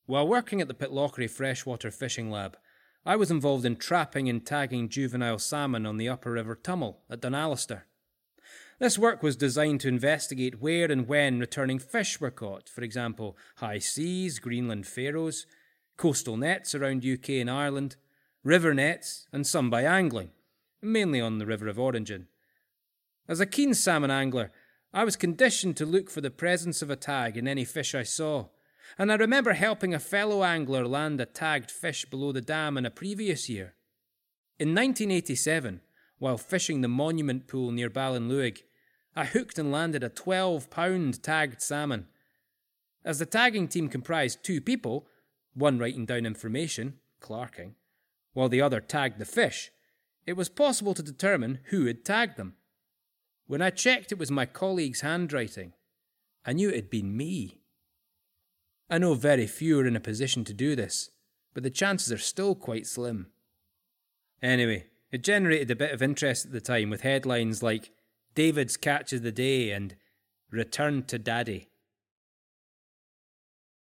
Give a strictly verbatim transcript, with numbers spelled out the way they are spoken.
While working at the Pitlochry Freshwater Fishing Lab, I was involved in trapping and tagging juvenile salmon on the Upper River Tummel at Dunalister. This work was designed to investigate where and when returning fish were caught, for example, high seas, Greenland Faroes, coastal nets around U K and Ireland, river nets, and some by angling, mainly on the River of Origin. As a keen salmon angler, I was conditioned to look for the presence of a tag in any fish I saw, and I remember helping a fellow angler land a tagged fish below the dam in a previous year. In nineteen eighty-seven, while fishing the Monument Pool near Ballinluig, I hooked and landed a twelve-pound tagged salmon. As the tagging team comprised two people, one writing down information, clerking, while the other tagged the fish, it was possible to determine who had tagged them. When I checked it was my colleague's handwriting, I knew it had been me. I know very few are in a position to do this, but the chances are still quite slim. Anyway, it generated a bit of interest at the time with headlines like David's Catch of the Day and Return to Daddy.